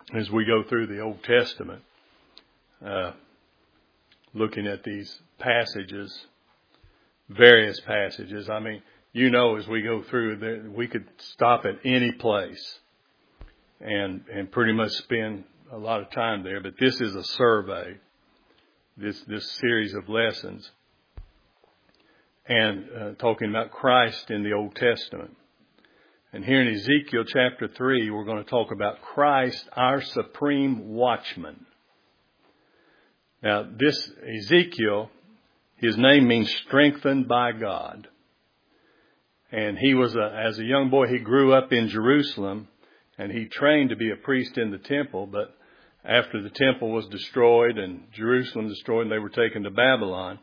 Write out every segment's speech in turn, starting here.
as we go through the Old Testament, looking at these passages, various passages. I mean, as we go through, we could stop at any place and pretty much spend a lot of time there. But this is a survey, this series of lessons, and talking about Christ in the Old Testament. And here in Ezekiel chapter 3, we're going to talk about Christ, our supreme watchman. Now, this Ezekiel, his name means strengthened by God. And he was, as a young boy, he grew up in Jerusalem, and he trained to be a priest in the temple. But after the temple was destroyed and Jerusalem destroyed and they were taken to Babylon,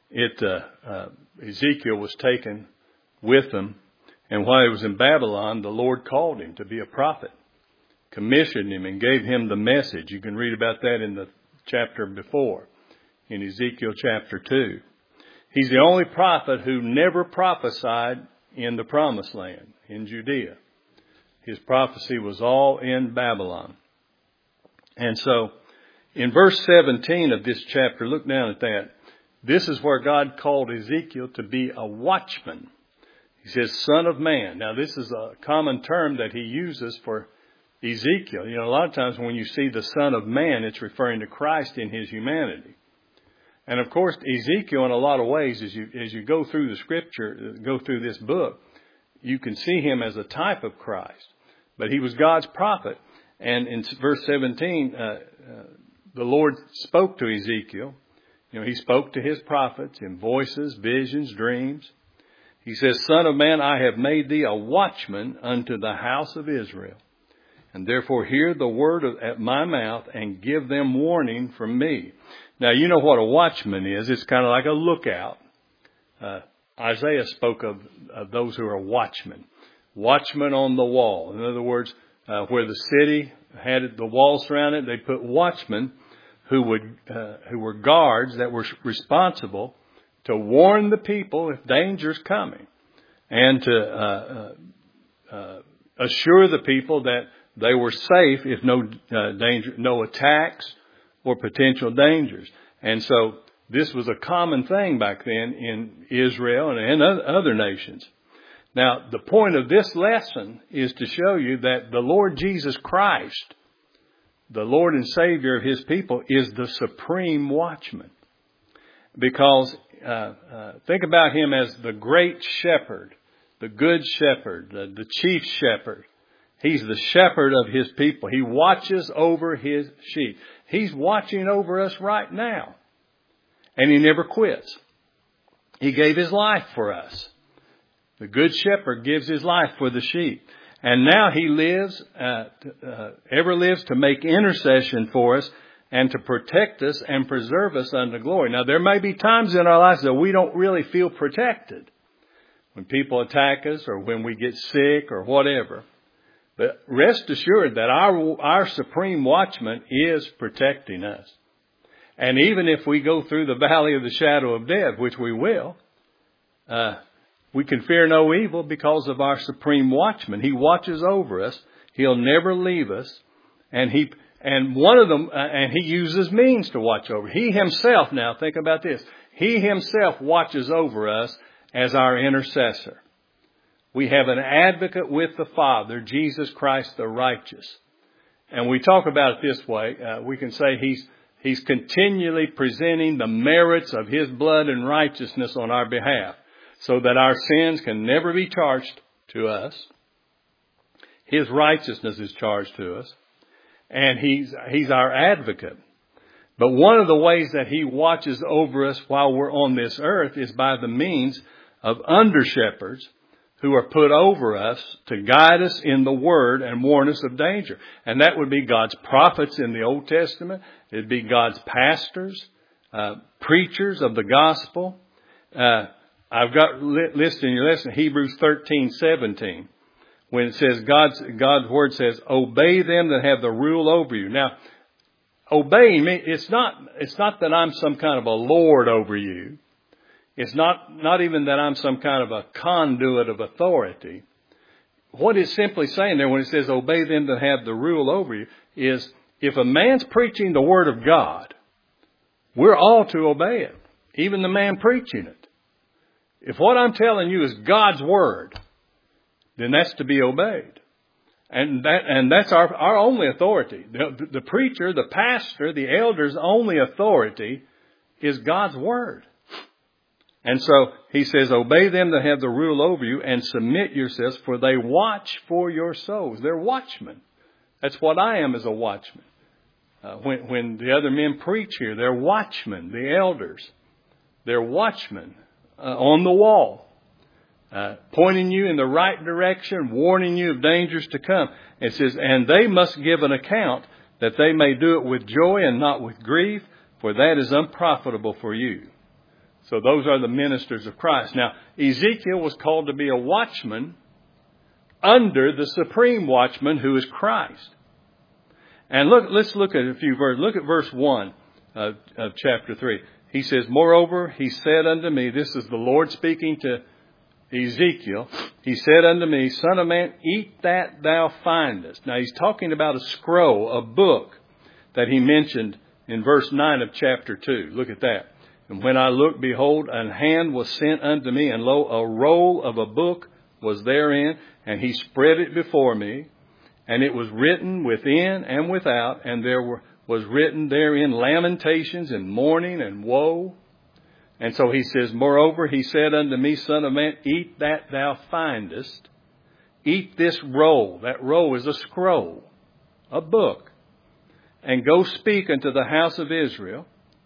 Ezekiel was taken with them. And while he was in Babylon, the Lord called him to be a prophet, commissioned him and gave him the message. You can read about that in the chapter before, in Ezekiel chapter 2. He's the only prophet who never prophesied in the Promised Land, in Judea. His prophecy was all in Babylon. And so, in verse 17 of this chapter, look down at that. This is where God called Ezekiel to be a watchman. He says, Son of man. Now, this is a common term that he uses for Ezekiel. A lot of times when you see the Son of Man, it's referring to Christ in his humanity. And of course, Ezekiel, in a lot of ways, as you go through the Scripture, go through this book, you can see him as a type of Christ. But he was God's prophet. And in verse 17, the Lord spoke to Ezekiel. He spoke to his prophets in voices, visions, dreams. He says, Son of man, I have made thee a watchman unto the house of Israel. And therefore hear the word at my mouth and give them warning from me. Now, you know what a watchman is. It's kind of like a lookout. Isaiah spoke of those who are watchmen. Watchmen on the wall. In other words, where the city had the wall surrounded, they put watchmen who were guards that were responsible to warn the people if danger's coming, and to assure the people that they were safe if no attacks or potential dangers. And so this was a common thing back then in Israel and in other nations. Now, the point of this lesson is to show you that the Lord Jesus Christ, the Lord and Savior of his people, is the supreme watchman. Because think about him as the great shepherd, the good shepherd, the chief shepherd. He's the shepherd of his people. He watches over his sheep. He's watching over us right now. And he never quits. He gave his life for us. The good shepherd gives his life for the sheep. And now he lives, ever lives to make intercession for us and to protect us and preserve us unto glory. Now, there may be times in our lives that we don't really feel protected. When people attack us or when we get sick or whatever. But rest assured that our supreme watchman is protecting us. And even if we go through the valley of the shadow of death, which we will, we can fear no evil because of our supreme watchman. He watches over us. He'll never leave us. And he uses means to watch over. He himself, now think about this. He himself watches over us as our intercessor. We have an advocate with the Father, Jesus Christ the righteous. And we talk about it this way. We can say he's continually presenting the merits of his blood and righteousness on our behalf, so that our sins can never be charged to us. His righteousness is charged to us. And he's our advocate. But one of the ways that he watches over us while we're on this earth is by the means of under-shepherds who are put over us to guide us in the Word and warn us of danger. And that would be God's prophets in the Old Testament. It'd be God's pastors, preachers of the gospel. I've got listed in your lesson Hebrews 13:17, when it says God's Word says, obey them that have the rule over you. Now, obeying me, it's not that I'm some kind of a lord over you. It's not even that I'm some kind of a conduit of authority. what it's simply saying there when it says obey them that have the rule over you is if a man's preaching the Word of God, we're all to obey it, even the man preaching it. If what I'm telling you is God's Word, then that's to be obeyed. And that's our only authority. The preacher, the pastor, the elder's only authority is God's Word. And so he says, obey them that have the rule over you and submit yourselves, for they watch for your souls. They're watchmen. That's what I am as a watchman. When the other men preach here, they're watchmen, the elders. They're watchmen on the wall, pointing you in the right direction, warning you of dangers to come. It says, and they must give an account that they may do it with joy and not with grief, for that is unprofitable for you. So those are the ministers of Christ. Now, Ezekiel was called to be a watchman under the supreme watchman who is Christ. And let's look at a few verses. Look at verse 1 of chapter 3. He says, moreover, he said unto me, this is the Lord speaking to Ezekiel. He said unto me, Son of man, eat that thou findest. Now he's talking about a scroll, a book that he mentioned in verse 9 of chapter 2. Look at that. And when I looked, behold, an hand was sent unto me, and lo, a roll of a book was therein, and he spread it before me. And it was written within and without, and there was written therein lamentations and mourning and woe. And so he says, moreover, he said unto me, Son of man, eat that thou findest. Eat this roll. That roll is a scroll, a book. And go speak unto the house of Israel.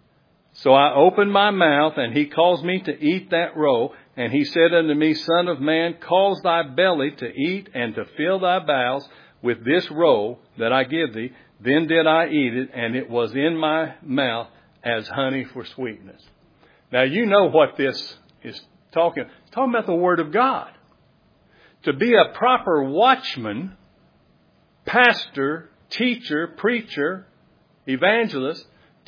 So I opened my mouth, and he caused me to eat that roll. And he said unto me, Son of man, cause thy belly to eat and to fill thy bowels with this roll that I give thee. Then did I eat it, and it was in my mouth as honey for sweetness. Now you know what this is talking. It's talking about the Word of God. To be a proper watchman, pastor, teacher, preacher, evangelist,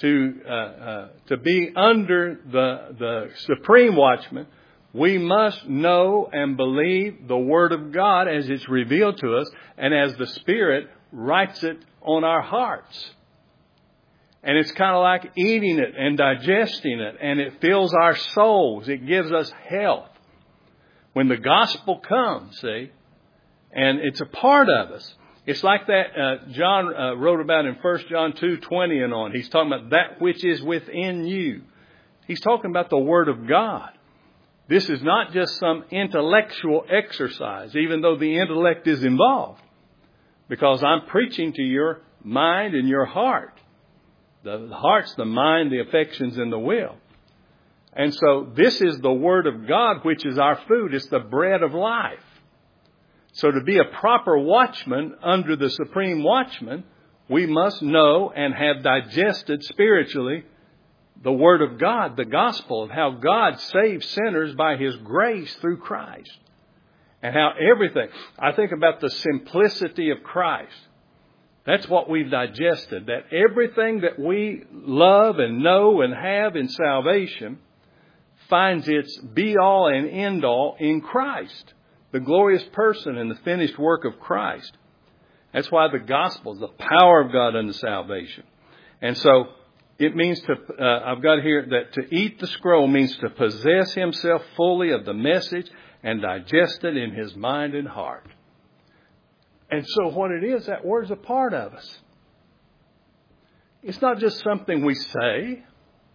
to be under the supreme watchman, we must know and believe the Word of God as it's revealed to us and as the Spirit writes it on our hearts. And it's kind of like eating it and digesting it, and it fills our souls. It gives us health. When the gospel comes, see, and it's a part of us. It's like that John wrote about in 1 John 2:20 and on. He's talking about that which is within you. He's talking about the Word of God. This is not just some intellectual exercise, even though the intellect is involved. Because I'm preaching to your mind and your heart. The heart's the mind, the affections, and the will. And so this is the Word of God, which is our food. It's the bread of life. So to be a proper watchman under the supreme watchman, we must know and have digested spiritually the Word of God, the gospel of how God saves sinners by His grace through Christ. And how everything, I think about the simplicity of Christ. That's what we've digested, that everything that we love and know and have in salvation finds its be-all and end-all in Christ, the glorious person and the finished work of Christ. That's why the gospel is the power of God unto salvation. And so it means I've got here that to eat the scroll means to possess himself fully of the message and digest it in his mind and heart. And so what it is, that word's a part of us. It's not just something we say.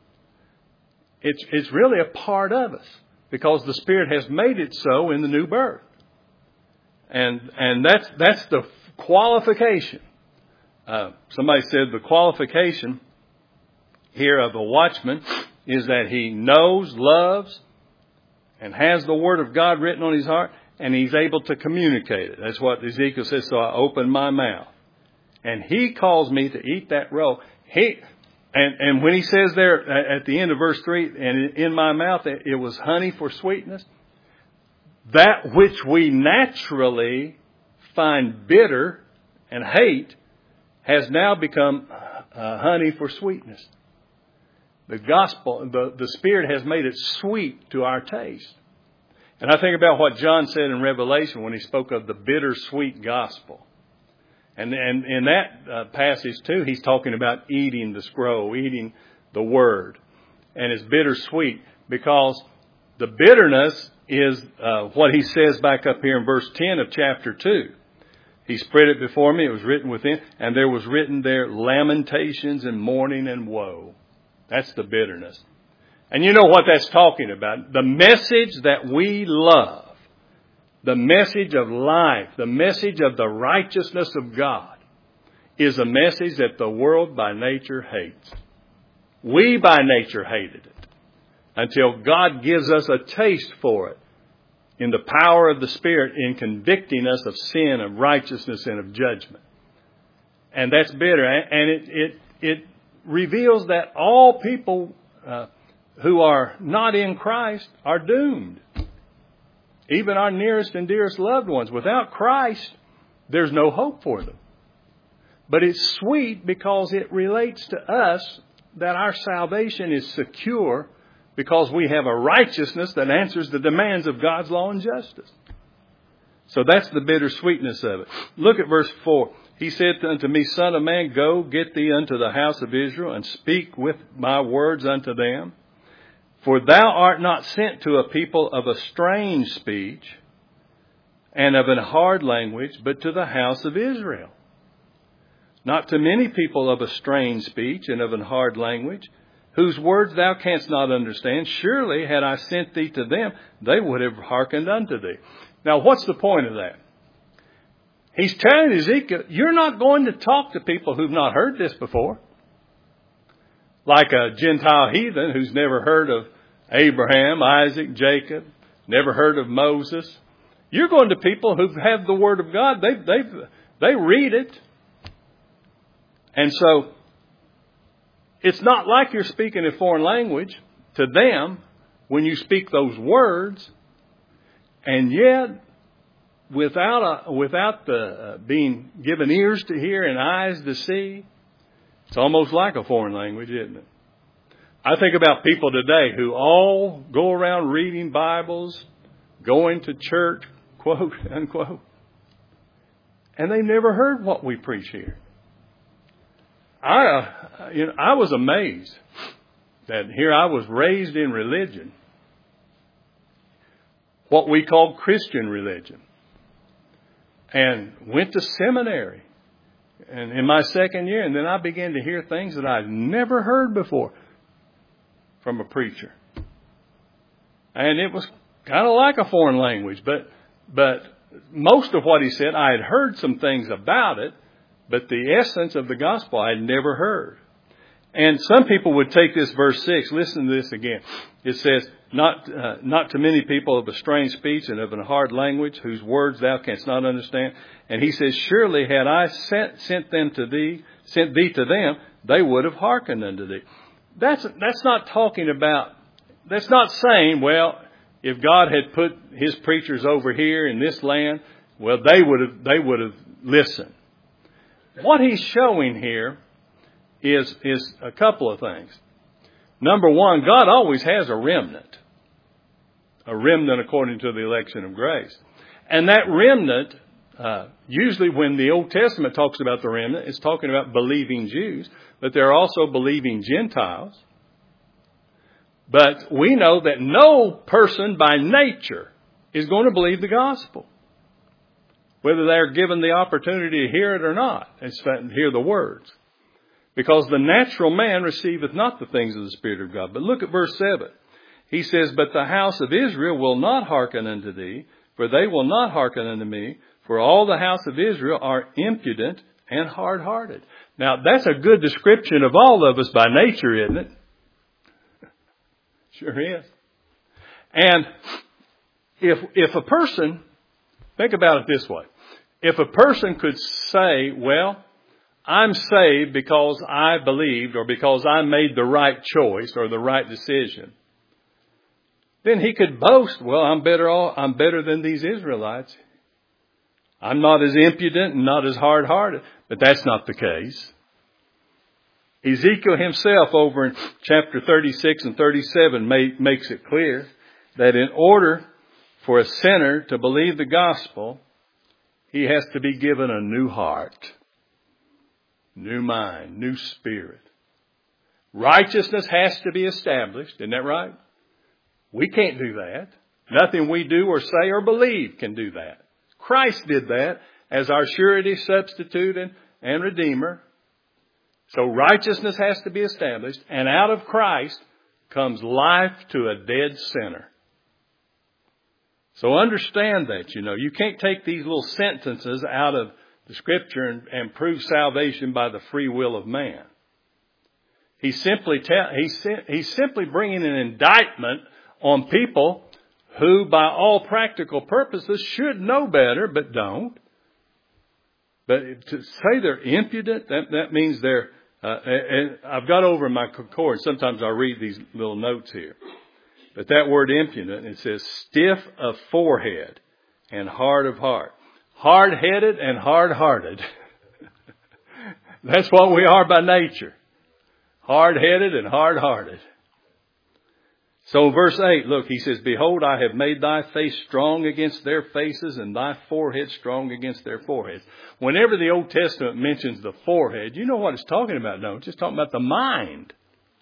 It's really a part of us because the Spirit has made it so in the new birth. And that's the qualification. Somebody said the qualification here of a watchman is that he knows, loves, and has the Word of God written on his heart, and he's able to communicate it. That's what Ezekiel says, so I opened my mouth. And he calls me to eat that roll. And when he says there at the end of verse 3, and in my mouth it was honey for sweetness, that which we naturally find bitter and hate has now become honey for sweetness. The gospel, the Spirit has made it sweet to our taste. And I think about what John said in Revelation when he spoke of the bittersweet gospel. And in that passage too, he's talking about eating the scroll, eating the word. And it's bittersweet because the bitterness is what he says back up here in verse 10 of chapter 2. He spread it before me, it was written within, and there was written there lamentations and mourning and woe. That's the bitterness. And you know what that's talking about. The message that we love, the message of life, the message of the righteousness of God, is a message that the world by nature hates. We by nature hated it until God gives us a taste for it in the power of the Spirit in convicting us of sin, of righteousness, and of judgment. And that's bitter. And it reveals that all people who are not in Christ are doomed. Even our nearest and dearest loved ones. Without Christ, there's no hope for them. But it's sweet because it relates to us that our salvation is secure because we have a righteousness that answers the demands of God's law and justice. So that's the bittersweetness of it. Look at verse 4. He said unto me, Son of man, go, get thee unto the house of Israel, and speak with my words unto them. For thou art not sent to a people of a strange speech and of an hard language, but to the house of Israel. Not to many people of a strange speech and of an hard language, whose words thou canst not understand. Surely had I sent thee to them, they would have hearkened unto thee. Now, what's the point of that? He's telling Ezekiel, you're not going to talk to people who've not heard this before. Like a Gentile heathen who's never heard of Abraham, Isaac, Jacob, never heard of Moses. You're going to people who have the Word of God. They read it. And so, it's not like you're speaking a foreign language to them when you speak those words. And yet, without the being given ears to hear and eyes to see, it's almost like a foreign language, isn't it? I think about people today who all go around reading Bibles, going to church, quote, unquote, and they've never heard what we preach here. I was amazed that here I was raised in religion, what we call Christian religion, and went to seminary and in my second year, and then I began to hear things that I'd never heard before from a preacher. And it was kind of like a foreign language, but most of what he said, I had heard some things about it, but the essence of the gospel I had never heard. And some people would take this verse 6. Listen to this again. It says, not to many people of a strange speech and of a hard language, whose words thou canst not understand. And he says, surely had I sent thee to them, they would have hearkened unto thee. That's not talking about, that's not saying, well, if God had put his preachers over here in this land, well, they would have listened. What he's showing here is a couple of things. Number one, God always has a remnant according to the election of grace. And that remnant, usually when the Old Testament talks about the remnant, it's talking about believing Jews, but there are also believing Gentiles. But we know that no person by nature is going to believe the gospel, whether they're given the opportunity to hear it or not, and hear the words. Because the natural man receiveth not the things of the Spirit of God. But look at verse 7. He says, but the house of Israel will not hearken unto thee, for they will not hearken unto me, for all the house of Israel are impudent and hard-hearted. Now, that's a good description of all of us by nature, isn't it? Sure is. And if a person, think about it this way. If a person could say, well, I'm saved because I believed or because I made the right choice or the right decision, then he could boast, well, I'm better than these Israelites. I'm not as impudent and not as hard-hearted. But that's not the case. Ezekiel himself over in chapter 36 and 37 makes it clear that in order for a sinner to believe the gospel, he has to be given a new heart, new mind, new spirit. Righteousness has to be established. Isn't that right? We can't do that. Nothing we do or say or believe can do that. Christ did that as our surety, substitute, and Redeemer. So righteousness has to be established, and out of Christ comes life to a dead sinner. So understand that, you can't take these little sentences out of the Scripture and prove salvation by the free will of man. He's simply bringing an indictment on people who, by all practical purposes, should know better, but don't. But to say they're impudent, that means they're, and I've got over in my concord, sometimes I'll read these little notes here. But that word impudent, it says stiff of forehead and hard of heart. Hard-headed and hard-hearted. That's what we are by nature. Hard-headed and hard-hearted. So verse 8, look, he says, behold, I have made thy face strong against their faces and thy forehead strong against their foreheads. Whenever the Old Testament mentions the forehead, you know what it's talking about, don't you? It's just talking about the mind.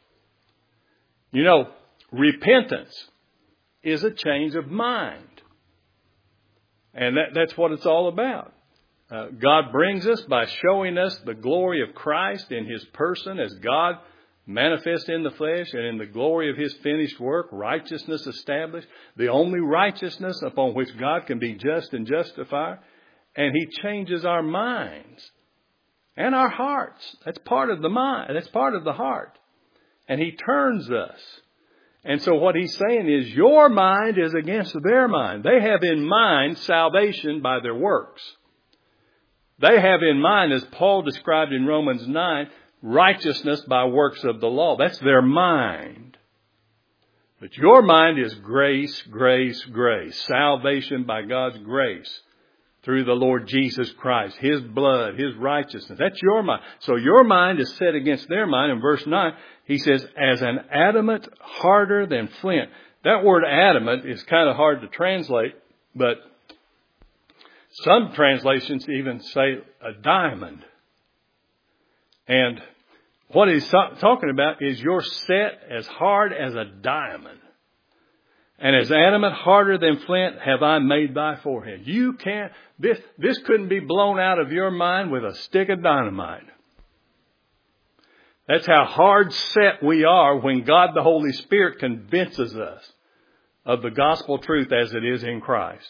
Repentance is a change of mind. And that's what it's all about. God brings us by showing us the glory of Christ in His person as God manifest in the flesh, and in the glory of His finished work, righteousness established, the only righteousness upon which God can be just and justify. And He changes our minds and our hearts. That's part of the mind. That's part of the heart. And He turns us. And so what He's saying is your mind is against their mind. They have in mind salvation by their works. They have in mind, as Paul described in Romans 9, righteousness by works of the law. That's their mind. But your mind is grace, grace, grace. Salvation by God's grace through the Lord Jesus Christ. His blood, His righteousness. That's your mind. So your mind is set against their mind. In verse 9, he says, as an adamant harder than flint. That word adamant is kind of hard to translate, but some translations even say a diamond. And what he's talking about is you're set as hard as a diamond. And as adamant, harder than flint, have I made thy forehead. You can't, this couldn't be blown out of your mind with a stick of dynamite. That's how hard set we are when God the Holy Spirit convinces us of the gospel truth as it is in Christ.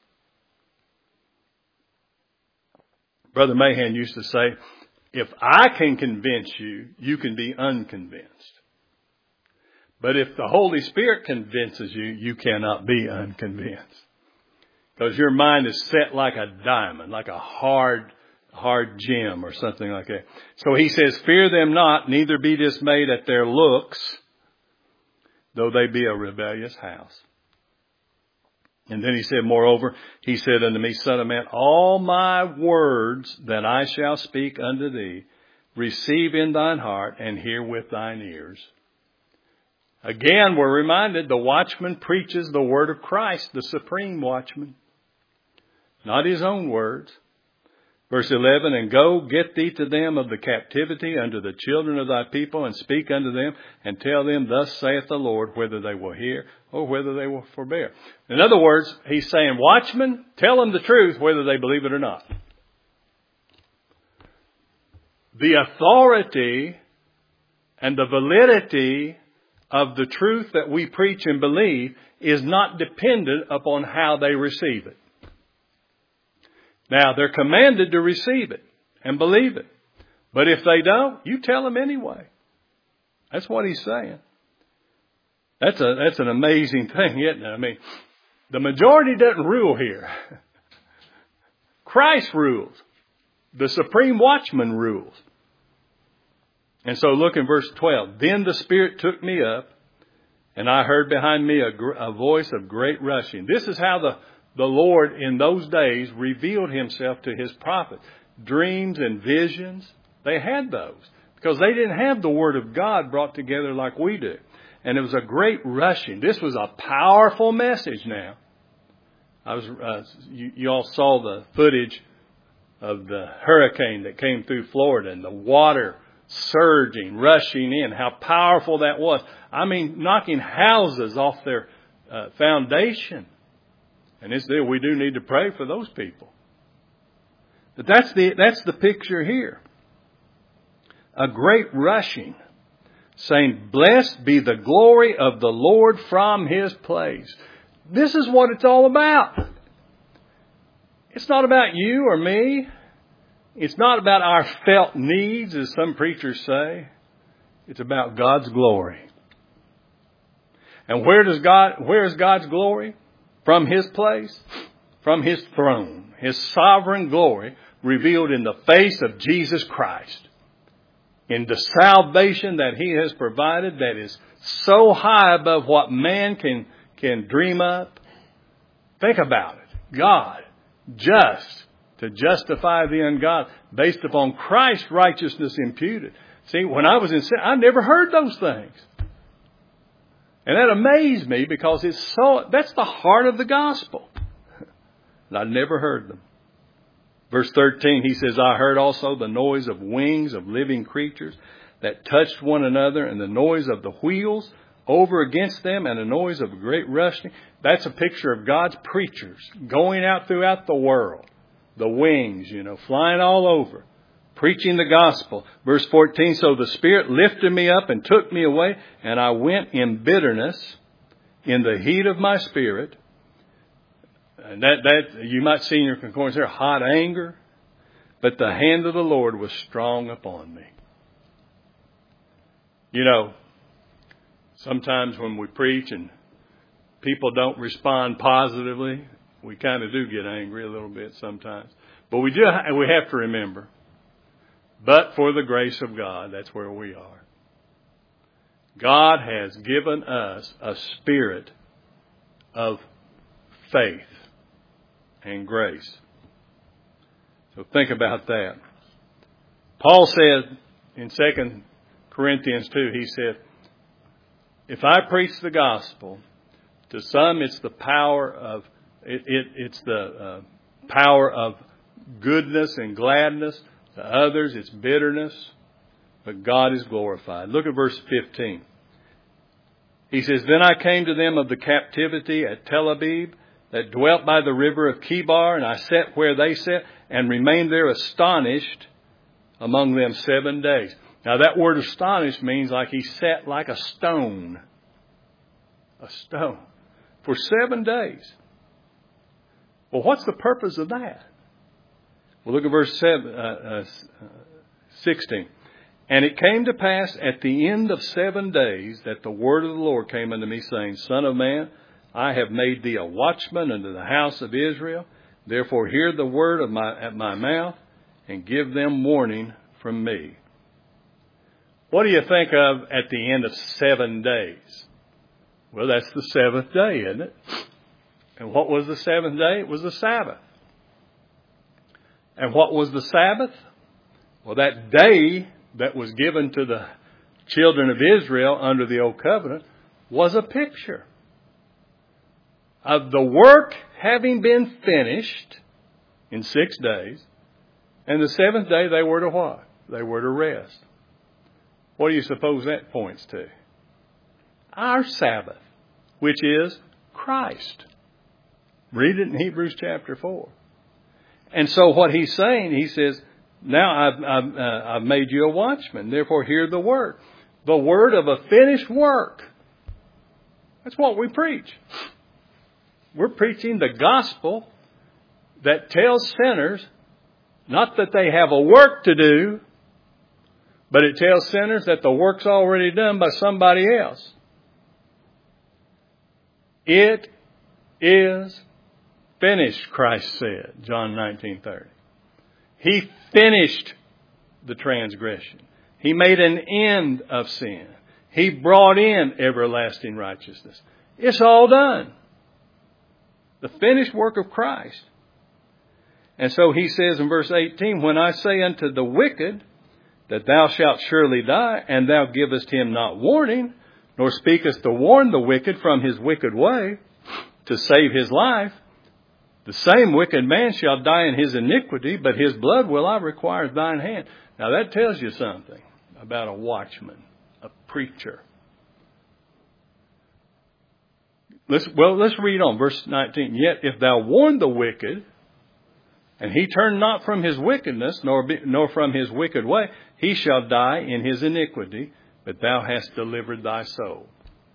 Brother Mahan used to say, if I can convince you, you can be unconvinced. But if the Holy Spirit convinces you, you cannot be unconvinced. Because your mind is set like a diamond, like a hard gem or something like that. So he says, fear them not, neither be dismayed at their looks, though they be a rebellious house. And then he said, moreover, he said unto me, Son of man, all my words that I shall speak unto thee, receive in thine heart and hear with thine ears. Again, we're reminded the watchman preaches the word of Christ, the supreme watchman, not his own words. Verse 11, and go, get thee to them of the captivity unto the children of thy people, and speak unto them, and tell them, thus saith the Lord, whether they will hear or whether they will forbear. In other words, he's saying, watchmen, tell them the truth, whether they believe it or not. The authority and the validity of the truth that we preach and believe is not dependent upon how they receive it. Now, they're commanded to receive it and believe it. But if they don't, you tell them anyway. That's what he's saying. That's an amazing thing, isn't it? I mean, the majority doesn't rule here. Christ rules. The supreme watchman rules. And so look in verse 12. Then the Spirit took me up, and I heard behind me a voice of great rushing. This is how the Lord in those days revealed Himself to His prophets. Dreams and visions, they had those because they didn't have the Word of God brought together like we do. And it was a great rushing. This was a powerful message now. You all saw the footage of the hurricane that came through Florida and the water surging, rushing in. How powerful that was. I mean, knocking houses off their foundation. And we do need to pray for those people. But that's the picture here. A great rushing, saying, "Blessed be the glory of the Lord from His place." This is what it's all about. It's not about you or me. It's not about our felt needs, as some preachers say. It's about God's glory. And where is God's glory? From His place, from His throne, His sovereign glory revealed in the face of Jesus Christ. In the salvation that He has provided that is so high above what man can dream up. Think about it. God, just to justify the ungodly, based upon Christ's righteousness imputed. See, when I was in sin, I never heard those things. And that amazed me because that's the heart of the gospel. And I never heard them. Verse 13, he says, "I heard also the noise of wings of living creatures that touched one another, and the noise of the wheels over against them, and a noise of a great rushing." That's a picture of God's preachers going out throughout the world. The wings, flying all over, preaching the gospel. Verse 14, "So the Spirit lifted me up and took me away, and I went in bitterness, in the heat of my spirit." And that you might see in your concordance there, hot anger. "But the hand of the Lord was strong upon me." Sometimes when we preach and people don't respond positively, we kind of do get angry a little bit sometimes. But we have to remember, but for the grace of God, that's where we are. God has given us a spirit of faith and grace. So think about that. Paul said in 2 Corinthians 2, he said, "If I preach the gospel, to some it's the power of power of goodness and gladness. To others it's bitterness, but God is glorified." Look at verse 15. He says, "Then I came to them of the captivity at Tel Aviv, that dwelt by the river of Chebar, and I sat where they sat, and remained there astonished among them 7 days." Now that word astonished means like he sat like a stone. A stone. For 7 days. Well, what's the purpose of that? Well, look at verse 16. "And it came to pass at the end of 7 days that the word of the Lord came unto me, saying, Son of man, I have made thee a watchman unto the house of Israel. Therefore hear the word at my mouth, and give them warning from me." What do you think of at the end of 7 days? Well, that's the seventh day, isn't it? And what was the seventh day? It was the Sabbath. And what was the Sabbath? Well, that day that was given to the children of Israel under the Old Covenant was a picture of the work having been finished in 6 days. And the seventh day they were to what? They were to rest. What do you suppose that points to? Our Sabbath, which is Christ. Read it in Hebrews chapter 4. And so what he's saying, he says, now I've made you a watchman. Therefore hear the word. The word of a finished work. That's what we preach. We're preaching the gospel that tells sinners not that they have a work to do, but it tells sinners that the work's already done by somebody else. It is finished, Christ said, John 19:30. He finished the transgression. He made an end of sin. He brought in everlasting righteousness. It's all done. The finished work of Christ. And so he says in verse 18, when I say unto the wicked that thou shalt surely die, and thou givest him not warning, nor speakest to warn the wicked from his wicked way to save his life, The same wicked man shall die in his iniquity, but his blood will I require at thine hand. Now that tells you something about a watchman, a preacher. Let's read on verse 19. Yet if thou warn the wicked, and he turn not from his wickedness, nor from his wicked way, he shall die in his iniquity, but thou hast delivered thy soul.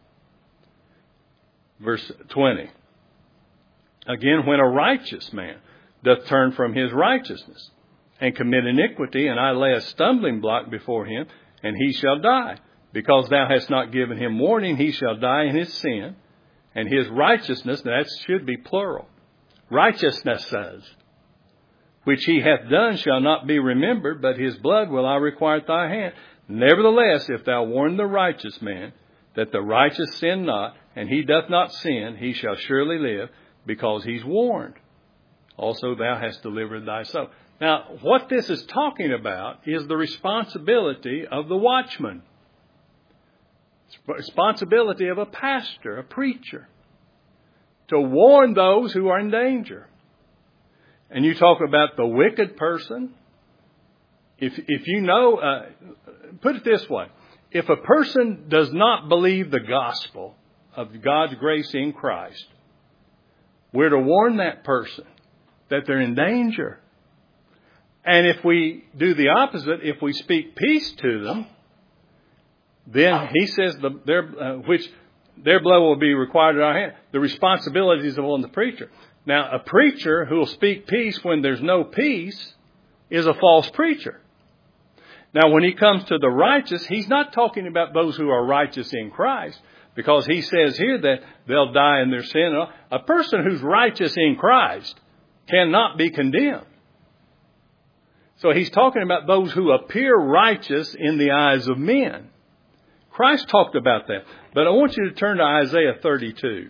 Verse 20. Again, when a righteous man doth turn from his righteousness, and commit iniquity, and I lay a stumbling block before him, and he shall die. Because thou hast not given him warning, he shall die in his sin, and his righteousness, that should be plural, righteousnesses, which he hath done shall not be remembered, but his blood will I require at thy hand. Nevertheless, if thou warn the righteous man, that the righteous sin not, and he doth not sin, he shall surely live, because he's warned. Also thou hast delivered thy soul. Now, what this is talking about is the responsibility of the watchman. It's the responsibility of a pastor, a preacher, to warn those who are in danger. And you talk about the wicked person. If you know, put it this way. If a person does not believe the gospel of God's grace in Christ, we're to warn that person that they're in danger. And if we do the opposite, if we speak peace to them, then he says their blood will be required at our hand. The responsibility is upon the preacher. Now, a preacher who will speak peace when there's no peace is a false preacher. Now, when he comes to the righteous, he's not talking about those who are righteous in Christ, because he says here that they'll die in their sin. A person who's righteous in Christ cannot be condemned. So he's talking about those who appear righteous in the eyes of men. Christ talked about that. But I want you to turn to Isaiah 32.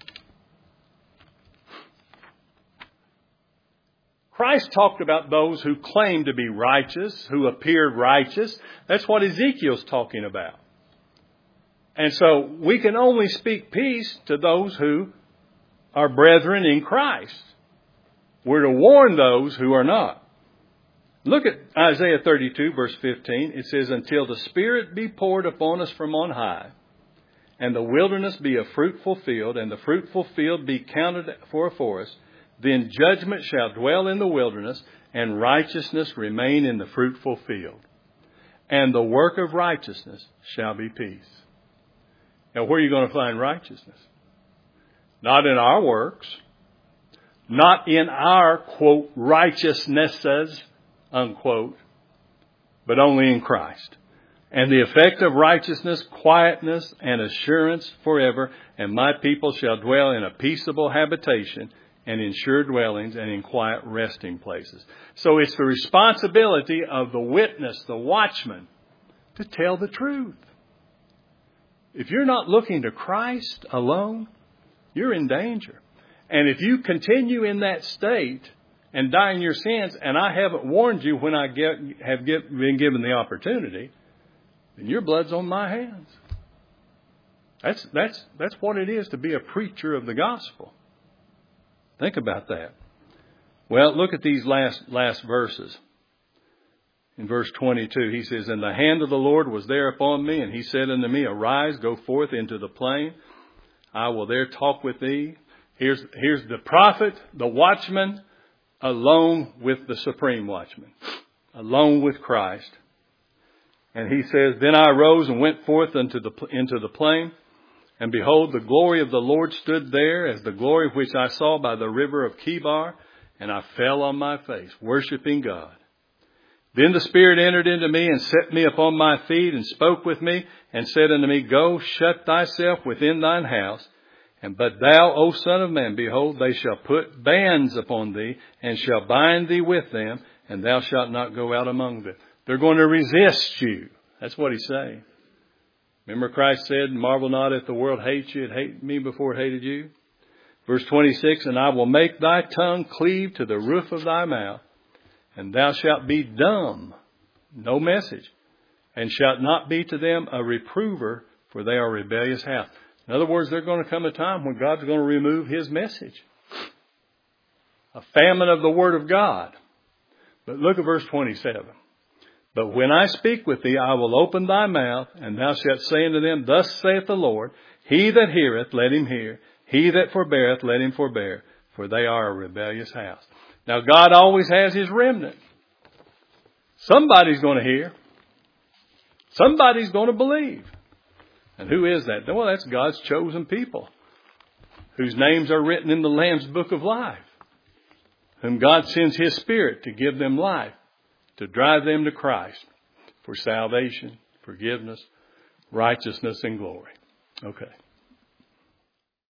Christ talked about those who claim to be righteous, who appeared righteous. That's what Ezekiel's talking about. And so we can only speak peace to those who are brethren in Christ. We're to warn those who are not. Look at Isaiah 32, verse 15. It says, until the Spirit be poured upon us from on high, and the wilderness be a fruitful field, and the fruitful field be counted for a forest, then judgment shall dwell in the wilderness, and righteousness remain in the fruitful field. And the work of righteousness shall be peace. Now, where are you going to find righteousness? Not in our works. Not in our, quote, righteousnesses, unquote, but only in Christ. And the effect of righteousness, quietness, and assurance forever. And my people shall dwell in a peaceable habitation, and in sure dwellings, and in quiet resting places. So it's the responsibility of the witness, the watchman, to tell the truth. If you're not looking to Christ alone, you're in danger. And if you continue in that state and die in your sins, and I haven't warned you when I have been given the opportunity, then your blood's on my hands. That's what it is to be a preacher of the gospel. Think about that. Well, look at these last verses. In verse 22, he says, and the hand of the Lord was there upon me, and he said unto me, arise, go forth into the plain. I will there talk with thee. Here's the prophet, the watchman, alone with the supreme watchman, alone with Christ. And he says, then I arose and went forth into the plain, and behold, the glory of the Lord stood there as the glory which I saw by the river of Chebar, and I fell on my face, worshiping God. Then the Spirit entered into me and set me upon my feet and spoke with me and said unto me, go, shut thyself within thine house. And but thou, O Son of Man, behold, they shall put bands upon thee and shall bind thee with them, and thou shalt not go out among them. They're going to resist you. That's what he's saying. Remember Christ said, marvel not if the world hates you. It hated me before it hated you. Verse 26, and I will make thy tongue cleave to the roof of thy mouth, and thou shalt be dumb, no message, and shalt not be to them a reprover, for they are a rebellious house. In other words, there's going to come a time when God's going to remove his message. A famine of the Word of God. But look at verse 27. But when I speak with thee, I will open thy mouth, and thou shalt say unto them, Thus saith the Lord, He that heareth, let him hear. He that forbeareth, let him forbear. For they are a rebellious house. Now God always has His remnant. Somebody's going to hear. Somebody's going to believe. And who is that? Well, that's God's chosen people, whose names are written in the Lamb's book of life, whom God sends His Spirit to give them life, to drive them to Christ for salvation, forgiveness, righteousness, and glory. Okay.